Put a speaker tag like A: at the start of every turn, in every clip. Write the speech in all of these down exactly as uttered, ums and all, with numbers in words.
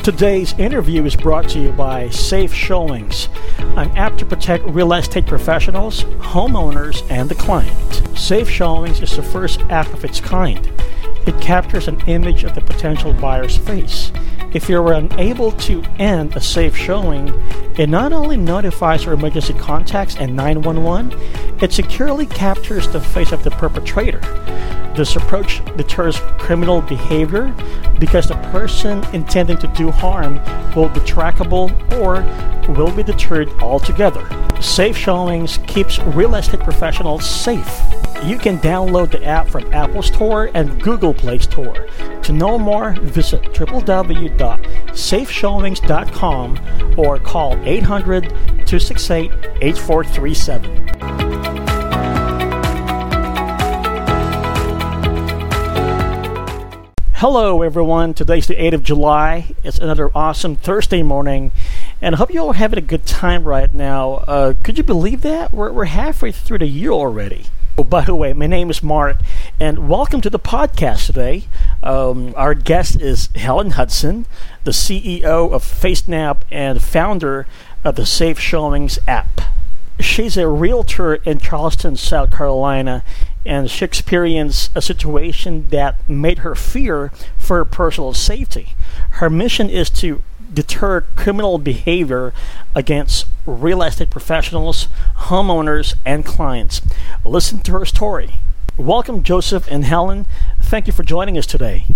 A: Today's interview is brought to you by Safe Showings, an app to protect real estate professionals, homeowners, and the client. Safe Showings is the first app of its kind. It captures an image of the potential buyer's face. If you're unable to end a safe showing, it not only notifies your emergency contacts and nine one one, it securely captures the face of the perpetrator. This approach deters criminal behavior because the person intending to do harm will be trackable or will be deterred altogether. Safe Showings keeps real estate professionals safe. You can download the app from Apple Store and Google Play Store. To know more, visit w w w dot safe showings dot com or call eight hundred, two six eight, eight four three seven. Hello everyone, today's the eighth of July. It's another awesome Thursday morning, and I hope you all are having a good time right now. Uh, could you believe that? We're, we're halfway through the year already. Oh, by the way, my name is Mark, and welcome to the podcast today. Um, our guest is Helen Hudson, the C E O of FaceNap and founder of the Safe Showings app. She's a realtor in Charleston, South Carolina, and she experienced a situation that made her fear for her personal safety. Her mission is to deter criminal behavior against real estate professionals, homeowners, and clients. Listen to her story. Welcome, Joseph and Helen. Thank you for joining us today.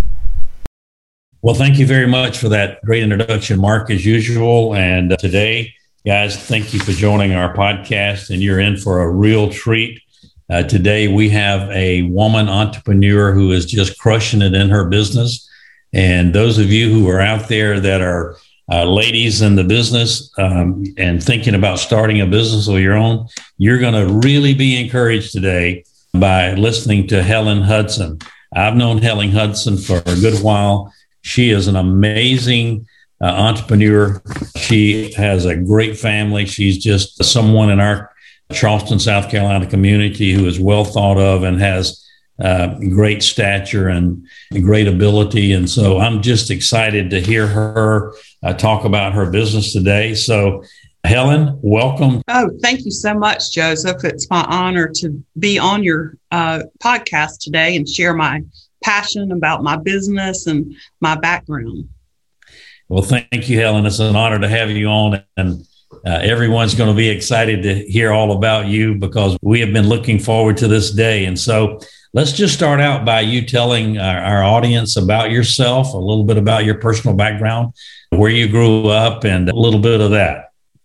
B: Well, thank you very much for that great introduction, Mark, as usual. And uh, today, guys, thank you for joining our podcast, and you're in for a real treat. Uh, today, we have a woman entrepreneur who is just crushing it in her business. And those of you who are out there that are uh, ladies in the business um, and thinking about starting a business of your own, you're going to really be encouraged today by listening to Helen Hudson. I've known Helen Hudson for a good while. She is an amazing uh, entrepreneur. She has a great family. She's just someone in our Charleston, South Carolina community who is well thought of and has uh, great stature and, and great ability. And so I'm just excited to hear her uh, talk about her business today. So Helen, welcome.
C: Oh, thank you so much, Joseph. It's my honor to be on your uh, podcast today and share my passion about my business and my background.
B: Well, thank you, Helen. It's an honor to have you on, and uh, everyone's going to be excited to hear all about you because we have been looking forward to this day. And so let's just start out by you telling our, our audience about yourself, a little bit about your personal background, where you grew up, and a little bit of that.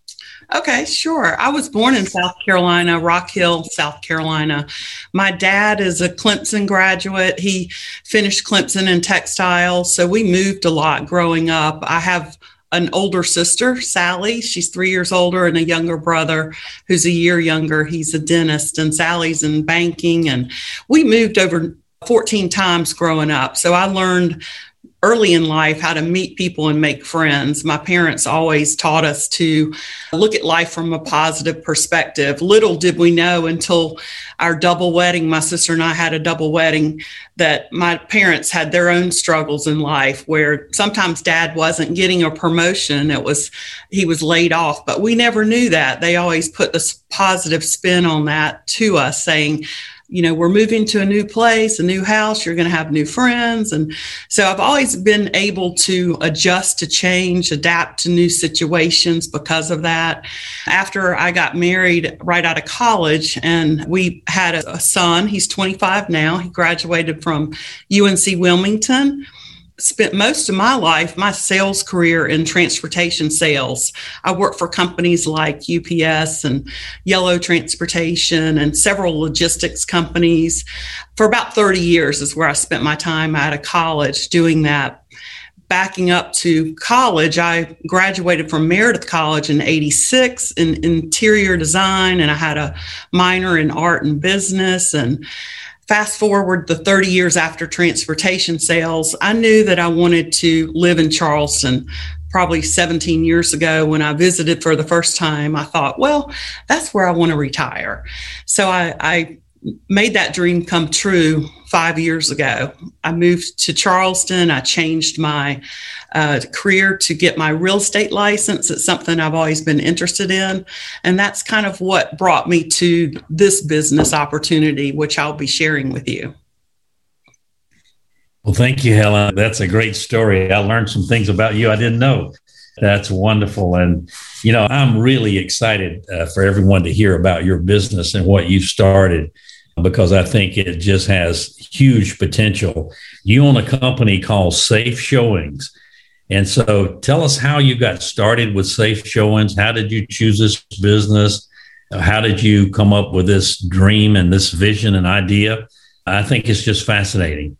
C: Okay, sure. I was born in South Carolina, Rock Hill, South Carolina. My dad is a Clemson graduate. He finished Clemson in textiles, so we moved a lot growing up. I have an older sister, Sally. She's three years older, and a younger brother who's a year younger. He's a dentist, and Sally's in banking. And we moved over fourteen times growing up. So I learned early in life how to meet people and make friends. My parents always taught us to look at life from a positive perspective. Little did we know until our double wedding, my sister and I had a double wedding, that my parents had their own struggles in life where sometimes dad wasn't getting a promotion. It was, he was laid off, but we never knew that. They always put this positive spin on that to us, saying, you know, we're moving to a new place, a new house, you're going to have new friends. And so I've always been able to adjust to change, adapt to new situations because of that. After I got married right out of college, and we had a, a son, he's twenty-five now. He graduated from U N C Wilmington. Spent most of my life, my sales career in transportation sales. I worked for companies like U P S and Yellow Transportation and several logistics companies. For about thirty years is where I spent my time out of college doing that. Backing up to college, I graduated from Meredith College in eighty-six in interior design, and I had a minor in art and business. And fast forward the thirty years after transportation sales, I knew that I wanted to live in Charleston. Probably seventeen years ago when I visited for the first time, I thought, well, that's where I want to retire. So I, I made that dream come true five years ago. I moved to Charleston. I changed my uh, career to get my real estate license. It's something I've always been interested in. And that's kind of what brought me to this business opportunity, which I'll be sharing with you.
B: Well, thank you, Helen. That's a great story. I learned some things about you I didn't know. That's wonderful. And, you know, I'm really excited uh, for everyone to hear about your business and what you've started, because I think it just has huge potential. You own a company called Safe Showings. And so tell us how you got started with Safe Showings. How did you choose this business? How did you come up with this dream and this vision and idea? I think it's just fascinating.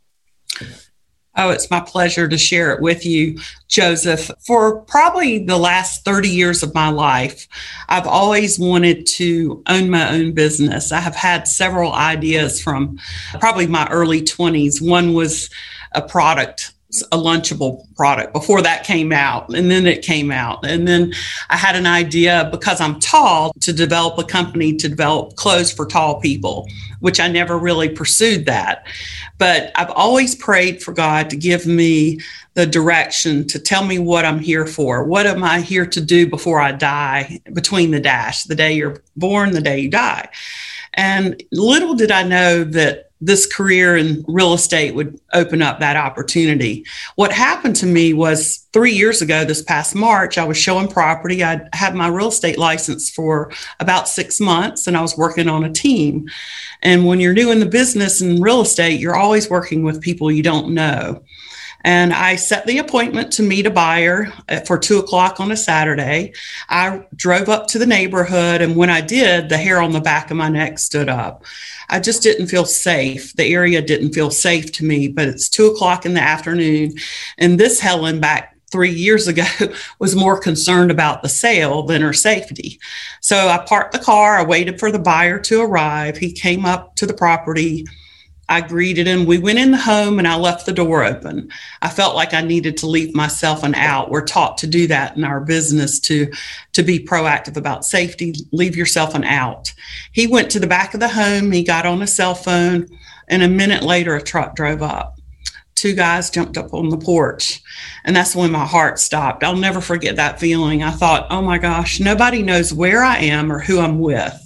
C: Oh, it's my pleasure to share it with you, Joseph. For probably the last thirty years of my life, I've always wanted to own my own business. I have had several ideas from probably my early twenties. One was a product, a Lunchable product before that came out, and then it came out. And then I had an idea, because I'm tall, to develop a company to develop clothes for tall people, which I never really pursued that. But I've always prayed for God to give me the direction, to tell me what I'm here for. What am I here to do before I die, between the dash, the day you're born, the day you die? And little did I know that this career in real estate would open up that opportunity. What happened to me was three years ago, this past March, I was showing property. I had my real estate license for about six months and I was working on a team. And when you're new in the business in real estate, you're always working with people you don't know. And I set the appointment to meet a buyer for two o'clock on a Saturday. I drove up to the neighborhood, and when I did, the hair on the back of my neck stood up. I just didn't feel safe. The area didn't feel safe to me, but it's two o'clock in the afternoon. And this Helen back three years ago was more concerned about the sale than her safety. So I parked the car. I waited for the buyer to arrive. He came up to the property. I greeted him. We went in the home and I left the door open. I felt like I needed to leave myself an out. We're taught to do that in our business, to, to be proactive about safety, leave yourself an out. He went to the back of the home. He got on a cell phone, and a minute later, a truck drove up. Two guys jumped up on the porch, and that's when my heart stopped. I'll never forget that feeling. I thought, oh my gosh, nobody knows where I am or who I'm with.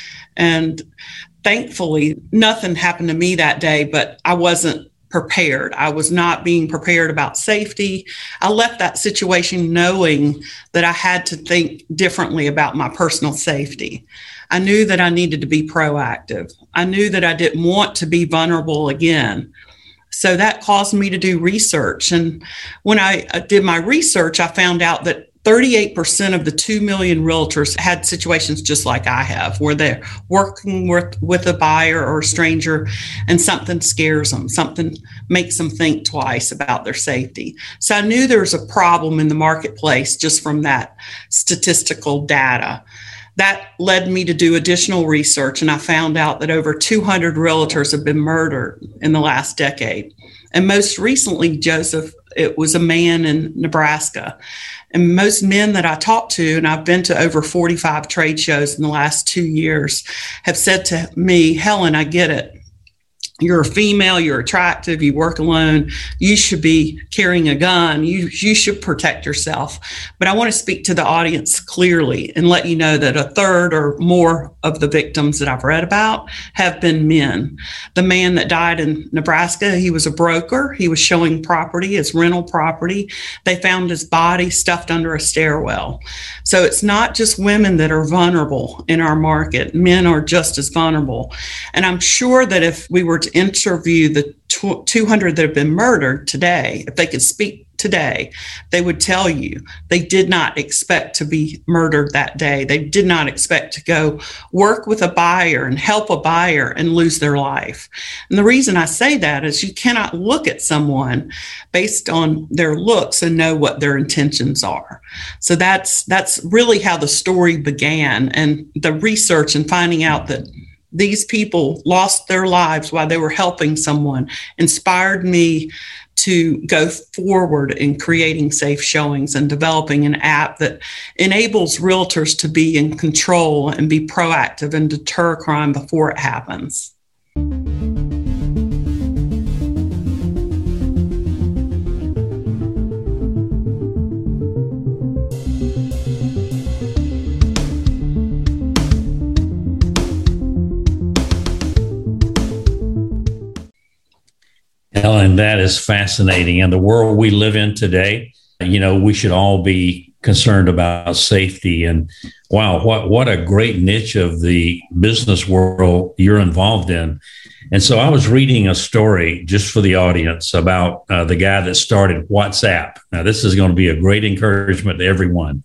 C: And thankfully, nothing happened to me that day, but I wasn't prepared. I was not being prepared about safety. I left that situation knowing that I had to think differently about my personal safety. I knew that I needed to be proactive. I knew that I didn't want to be vulnerable again. So that caused me to do research. And when I did my research, I found out that thirty-eight percent of the two million realtors had situations just like I have, where they're working with, with a buyer or a stranger and something scares them, something makes them think twice about their safety. So I knew there was a problem in the marketplace just from that statistical data. That led me to do additional research, and I found out that over two hundred realtors have been murdered in the last decade. And most recently, Joseph, it was a man in Nebraska. And most men that I talked to, and I've been to over forty-five trade shows in the last two years, have said to me, Helen, I get it. You're a female, you're attractive, you work alone, you should be carrying a gun, you, you should protect yourself. But I want to speak to the audience clearly and let you know that a third or more of the victims that I've read about have been men. The man that died in Nebraska, he was a broker. He was showing property, his rental property. They found his body stuffed under a stairwell. So it's not just women that are vulnerable in our market. Men are just as vulnerable. And I'm sure that if we were to interview the two hundred that have been murdered today, if they could speak today, they would tell you they did not expect to be murdered that day. They did not expect to go work with a buyer and help a buyer and lose their life. And the reason I say that is you cannot look at someone based on their looks and know what their intentions are. So that's that's really how the story began, and the research and finding out that these people lost their lives while they were helping someone inspired me to go forward in creating Safe Showings and developing an app that enables realtors to be in control and be proactive and deter crime before it happens.
B: Helen, that is fascinating. In the world we live in today, you know, we should all be concerned about safety. And wow, what, what a great niche of the business world you're involved in. And so I was reading a story just for the audience about uh, the guy that started WhatsApp. Now, this is going to be a great encouragement to everyone.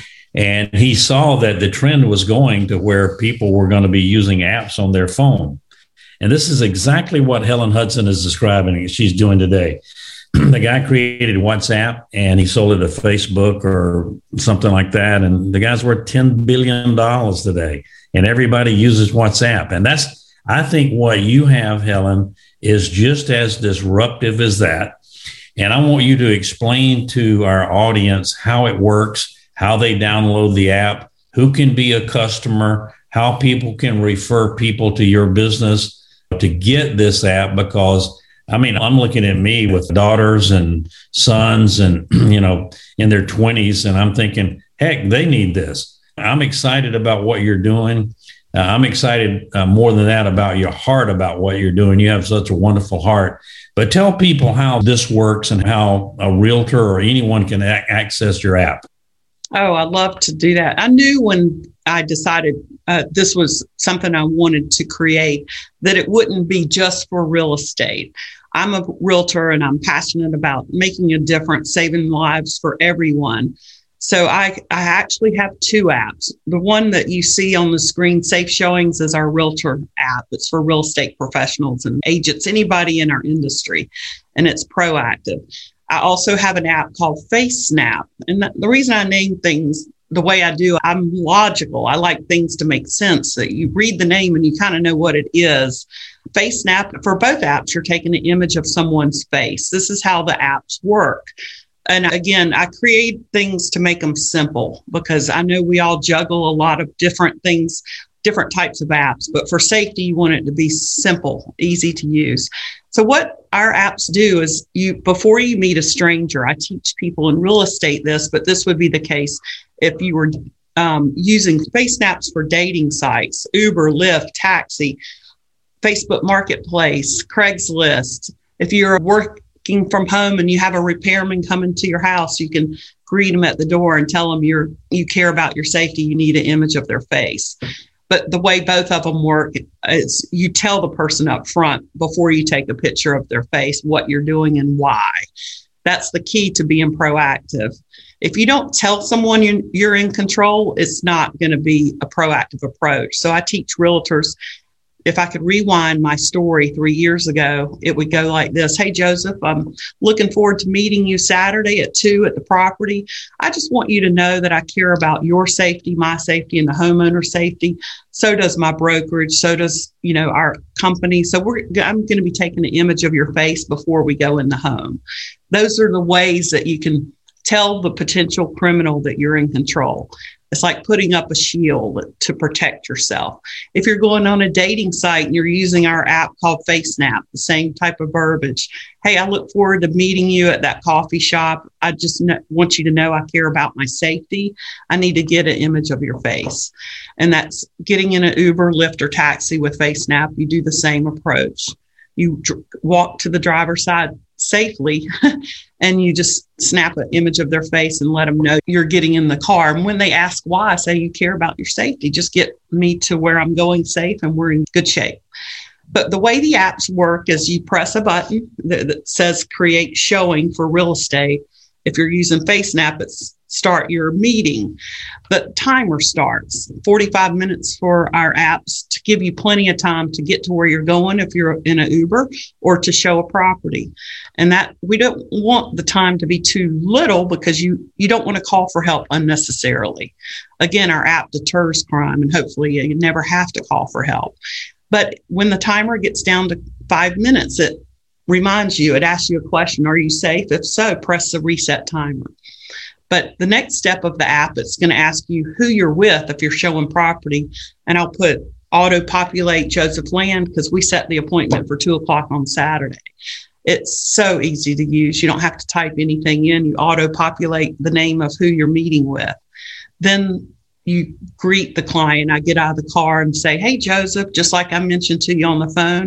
B: And he saw that the trend was going to where people were going to be using apps on their phone. And this is exactly what Helen Hudson is describing she's doing today. The guy created WhatsApp and he sold it to Facebook or something like that. And the guy's worth ten billion dollars today. And everybody uses WhatsApp. And that's, I think what you have, Helen, is just as disruptive as that. And I want you to explain to our audience how it works, how they download the app, who can be a customer, how people can refer people to your business to get this app. Because, I mean, I'm looking at me with daughters and sons and, you know, in their twenties, and I'm thinking, heck, they need this. I'm excited about what you're doing. Uh, I'm excited uh, more than that about your heart, about what you're doing. You have such a wonderful heart. But tell people how this works and how a realtor or anyone can a- access your app.
C: Oh, I'd love to do that. I knew when I decided uh, this was something I wanted to create, that it wouldn't be just for real estate. I'm a realtor and I'm passionate about making a difference, saving lives for everyone. So I, I actually have two apps. The one that you see on the screen, Safe Showings, is our realtor app. It's for real estate professionals and agents, anybody in our industry, and it's proactive. I also have an app called FaceSnap. And the, the reason I name things the way I do, I'm logical. I like things to make sense. That you read the name and you kind of know what it is. FaceSnap, for both apps, you're taking an image of someone's face. This is how the apps work. And again, I create things to make them simple because I know we all juggle a lot of different things, different types of apps. But for safety, you want it to be simple, easy to use. So what our apps do is you, before you meet a stranger, I teach people in real estate this, but this would be the case if you were um, using FaceSnaps for dating sites, Uber, Lyft, Taxi, Facebook Marketplace, Craigslist. If you're working from home and you have a repairman coming to your house, you can greet them at the door and tell them you're, you care about your safety. You need an image of their face. But the way both of them work is you tell the person up front before you take a picture of their face what you're doing and why. That's the key to being proactive. If you don't tell someone you're, you're in control, it's not going to be a proactive approach. So I teach realtors, if I could rewind my story three years ago, it would go like this. Hey, Joseph, I'm looking forward to meeting you Saturday at two at the property. I just want you to know that I care about your safety, my safety, and the homeowner safety. So does my brokerage. So does, you know, our company. So we're, I'm going to be taking an image of your face before we go in the home. Those are the ways that you can tell the potential criminal that you're in control. It's like putting up a shield to protect yourself. If you're going on a dating site and you're using our app called FaceSnap, the same type of verbiage. Hey, I look forward to meeting you at that coffee shop. I just know, want you to know I care about my safety. I need to get an image of your face. And that's getting in an Uber, Lyft, or taxi with FaceSnap. You do the same approach. You dr- walk to the driver's side safely and you just snap an image of their face and let them know you're getting in the car. And when they ask why, I say you care about your safety. Just get me to where I'm going safe and we're in good shape. But the way the apps work is you press a button that, that says create showing for real estate. If you're using FaceSnap, it's start your meeting. The timer starts forty-five minutes for our apps to give you plenty of time to get to where you're going if you're in an Uber or to show a property. And that we don't want the time to be too little because you, you don't want to call for help unnecessarily. Again, our app deters crime and hopefully you never have to call for help. But when the timer gets down to five minutes, it reminds you, it asks you a question, are you safe? If so, press the reset timer. But the next step of the app, it's going to ask you who you're with if you're showing property. And I'll put auto-populate Joseph Land because we set the appointment for two o'clock on Saturday. It's so easy to use. You don't have to type anything in. You auto-populate the name of who you're meeting with. Then you greet the client. I get out of the car and say, hey, Joseph, just like I mentioned to you on the phone,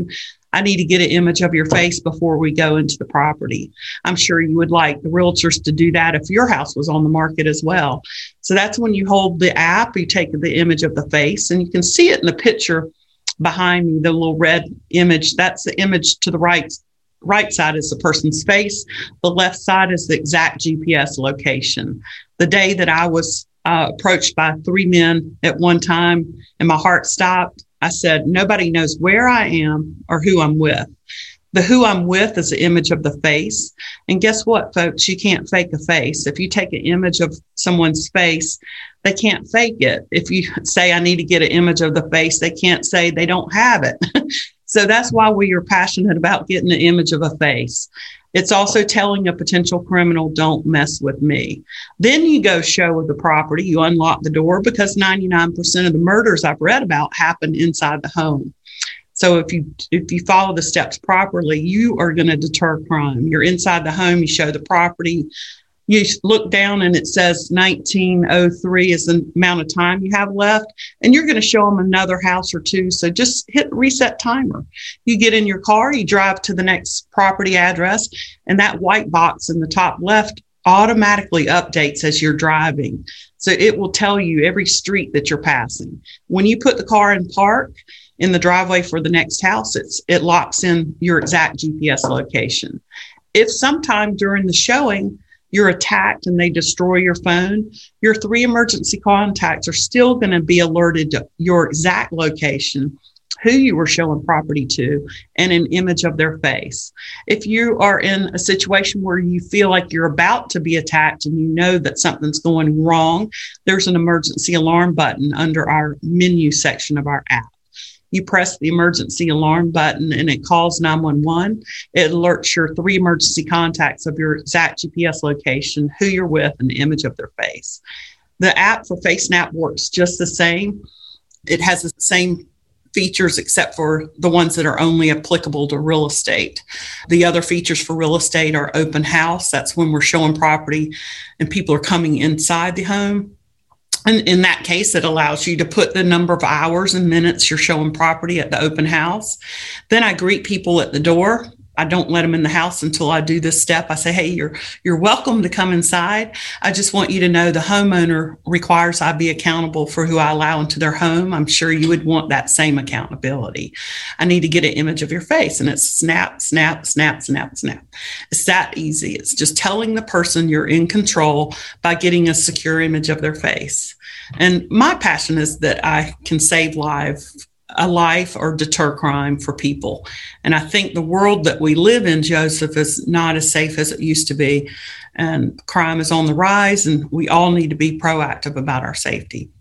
C: I need to get an image of your face before we go into the property. I'm sure you would like the realtors to do that if your house was on the market as well. So that's when you hold the app, you take the image of the face, and you can see it in the picture behind me, the little red image. That's the image to the right. Right side is the person's face. The left side is the exact G P S location. The day that I was uh, approached by three men at one time and my heart stopped, I said, nobody knows where I am or who I'm with. The who I'm with is the image of the face. And guess what, folks? You can't fake a face. If you take an image of someone's face, they can't fake it. If you say, I need to get an image of the face, they can't say they don't have it. So that's why we are passionate about getting an image of a face. It's also telling a potential criminal, don't mess with me. Then you go show the property, you unlock the door, because ninety-nine percent of the murders I've read about happen inside the home. So if you if you follow the steps properly, you are going to deter crime. You're inside the home, you show the property, you look down and it says nineteen oh three is the amount of time you have left, and you're going to show them another house or two. So just hit reset timer. You get in your car, you drive to the next property address, and that white box in the top left automatically updates as you're driving. So it will tell you every street that you're passing. When you put the car in park in the driveway for the next house, it's, it locks in your exact G P S location. If sometime during the showing, you're attacked and they destroy your phone, your three emergency contacts are still going to be alerted to your exact location, who you were showing property to, and an image of their face. If you are in a situation where you feel like you're about to be attacked and you know that something's going wrong, there's an emergency alarm button under our menu section of our app. You press the emergency alarm button and it calls nine one one. It alerts your three emergency contacts of your exact G P S location, who you're with, and the image of their face. The app for FaceSnap works just the same. It has the same features except for the ones that are only applicable to real estate. The other features for real estate are open house. That's when we're showing property and people are coming inside the home. And in that case, it allows you to put the number of hours and minutes you're showing property at the open house. Then I greet people at the door. I don't let them in the house until I do this step. I say, hey, you're you're welcome to come inside. I just want you to know the homeowner requires I be accountable for who I allow into their home. I'm sure you would want that same accountability. I need to get an image of your face, and it's snap, snap, snap, snap, snap. It's that easy. It's just telling the person you're in control by getting a secure image of their face. And my passion is that I can save lives. a life or deter crime for people. And I think the world that we live in, Joseph, is not as safe as it used to be. And crime is on the rise, and we all need to be proactive about our safety.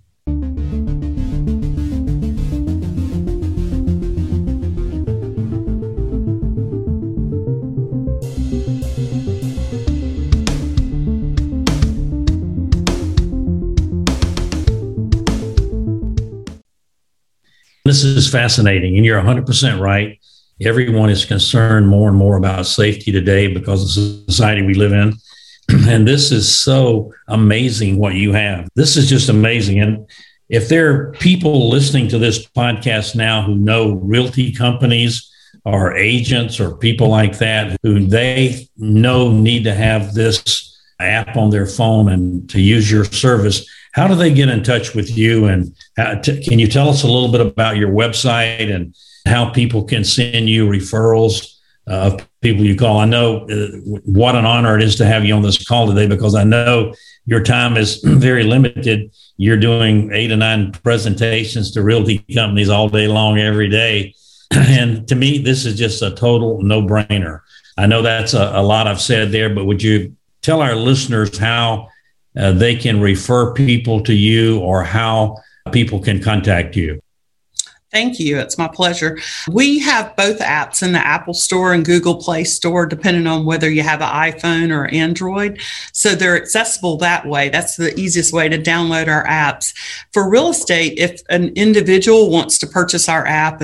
B: This is fascinating, and you're one hundred percent right. Everyone is concerned more and more about safety today because of the society we live in. And this is so amazing what you have. This is just amazing. And if there are people listening to this podcast now who know realty companies or agents or people like that who they know need to have this app on their phone and to use your service, how do they get in touch with you? And how t- can you tell us a little bit about your website and how people can send you referrals uh, of people you call? I know uh, what an honor it is to have you on this call today, because I know your time is very limited. You're doing eight or nine presentations to realty companies all day long, every day. And to me, this is just a total no-brainer. I know that's a, a lot I've said there, but would you tell our listeners how Uh, they can refer people to you or how people can contact you?
C: Thank you. It's my pleasure. We have both apps in the Apple Store and Google Play Store, depending on whether you have an iPhone or Android. So they're accessible that way. That's the easiest way to download our apps. For real estate, if an individual wants to purchase our app, it's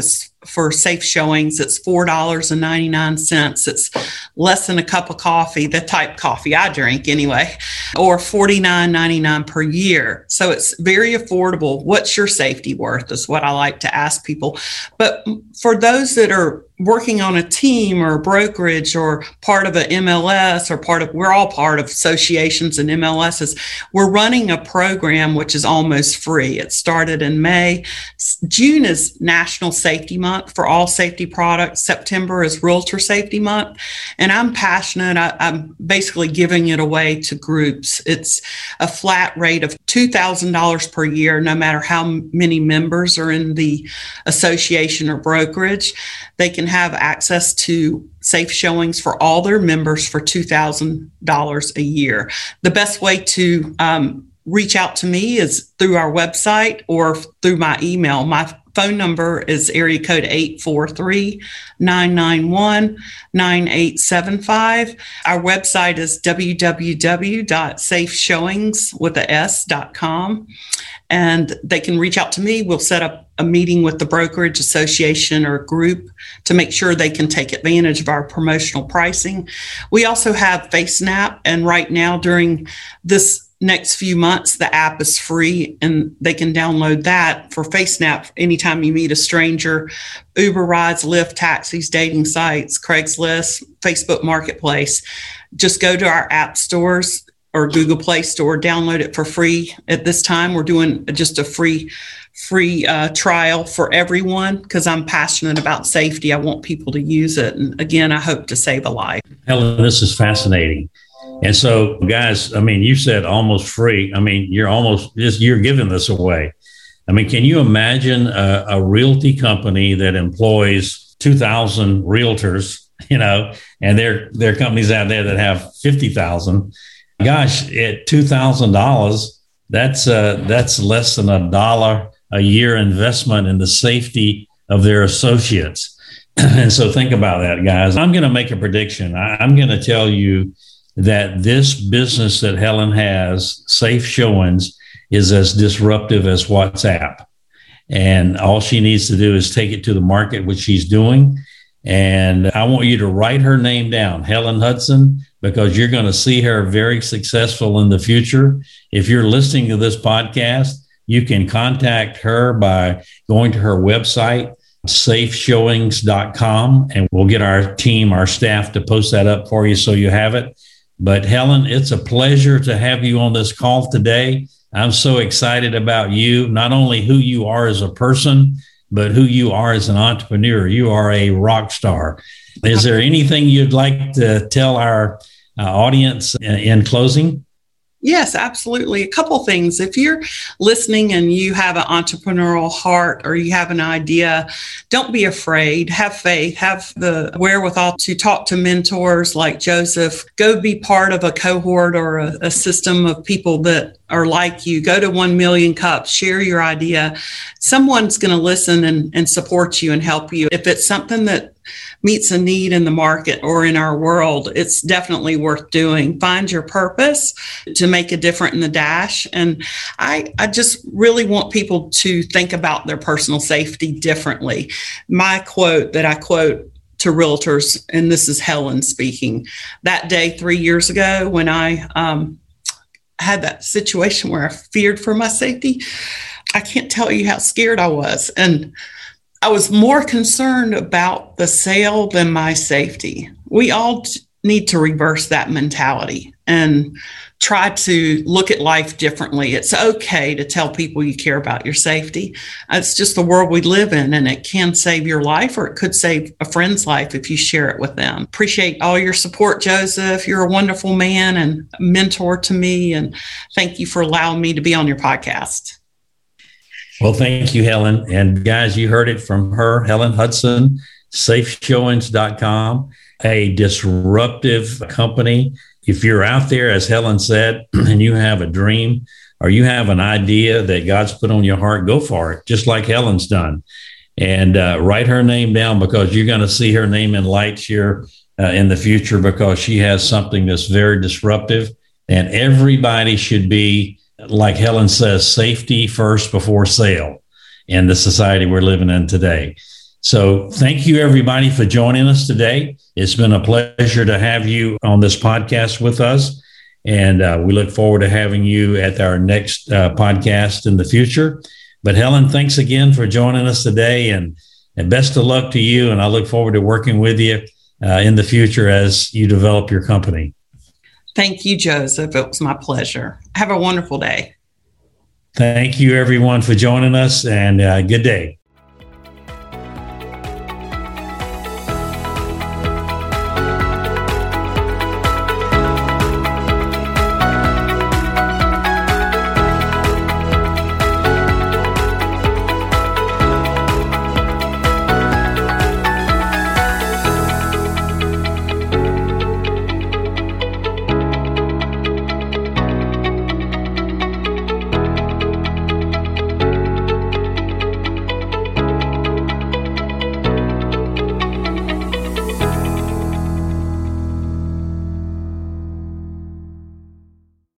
C: for Safe Showings. It's four dollars and ninety-nine cents. It's less than a cup of coffee, the type coffee I drink anyway, or forty-nine ninety-nine per year. So it's very affordable. What's your safety worth is what I like to ask people. But for those that are working on a team or a brokerage or part of an M L S or part of, we're all part of associations and M L Ss. We're running a program which is almost free. It started in May. June is National Safety Month for all safety products. September is Realtor Safety Month. And I'm passionate. I, I'm basically giving it away to groups. It's a flat rate of two thousand dollars per year, no matter how many members are in the association or brokerage. They can have access to Safe Showings for all their members for two thousand dollars a year. The best way to um, reach out to me is through our website or through my email. My phone number is area code eight four three, nine nine one, nine eight seven five. Our website is w w w dot safe showings with a s dot com. And they can reach out to me. We'll set up a meeting with the brokerage association or group to make sure they can take advantage of our promotional pricing. We also have FaceNap, and right now during this next few months, the app is free and they can download that for FaceNap anytime you meet a stranger. Uber rides, Lyft, taxis, dating sites, Craigslist, Facebook Marketplace. Just go to our app stores or Google Play Store, download it for free. At this time, we're doing just a free free uh, trial for everyone because I'm passionate about safety. I want people to use it. And again, I hope to save a life.
B: Helen, this is fascinating. And so, guys, I mean, you said almost free. I mean, you're almost just, you're giving this away. I mean, can you imagine a, a realty company that employs two thousand realtors, you know, and there, there are companies out there that have fifty thousand. Gosh, at two thousand dollars, that's uh, that's less than a dollar a year investment in the safety of their associates. And so think about that, guys. I'm going to make a prediction. I, I'm going to tell you that this business that Helen has, Safe Showings, is as disruptive as WhatsApp. And all she needs to do is take it to the market, which she's doing. And I want you to write her name down, Helen Hudson, because you're going to see her very successful in the future. If you're listening to this podcast, you can contact her by going to her website, safe showings dot com, and we'll get our team, our staff to post that up for you so you have it. But Helen, it's a pleasure to have you on this call today. I'm so excited about you, not only who you are as a person, but who you are as an entrepreneur. You are a rock star. Is there anything you'd like to tell our uh, audience in, in closing?
C: Yes, absolutely. A couple things. If you're listening and you have an entrepreneurial heart or you have an idea, don't be afraid. Have faith. Have the wherewithal to talk to mentors like Joseph. Go be part of a cohort or a, a system of people that are like you. Go to one million cups. Share your idea. Someone's going to listen and, and support you and help you. If it's something that meets a need in the market or in our world, it's definitely worth doing. Find your purpose to make a difference in the dash. And I, I just really want people to think about their personal safety differently. My quote that I quote to realtors, and this is Helen speaking, that day three years ago when I um, had that situation where I feared for my safety, I can't tell you how scared I was. And I was more concerned about the sale than my safety. We all t- need to reverse that mentality and try to look at life differently. It's okay to tell people you care about your safety. It's just the world we live in, and it can save your life or it could save a friend's life if you share it with them. Appreciate all your support, Joseph. You're a wonderful man and a mentor to me, and thank you for allowing me to be on your podcast.
B: Well, thank you, Helen. And guys, you heard it from her, Helen Hudson, safe showings dot com, a disruptive company. If you're out there, as Helen said, and you have a dream or you have an idea that God's put on your heart, go for it, just like Helen's done. And uh, write her name down because you're going to see her name in lights here uh, in the future because she has something that's very disruptive. And everybody should be, like Helen says, safety first before sale in the society we're living in today. So thank you, everybody, for joining us today. It's been a pleasure to have you on this podcast with us. And uh, we look forward to having you at our next uh, podcast in the future. But Helen, thanks again for joining us today, and, and best of luck to you. And I look forward to working with you uh, in the future as you develop your company.
C: Thank you, Joseph. It was my pleasure. Have a wonderful day.
B: Thank you, everyone, for joining us, and uh, good day.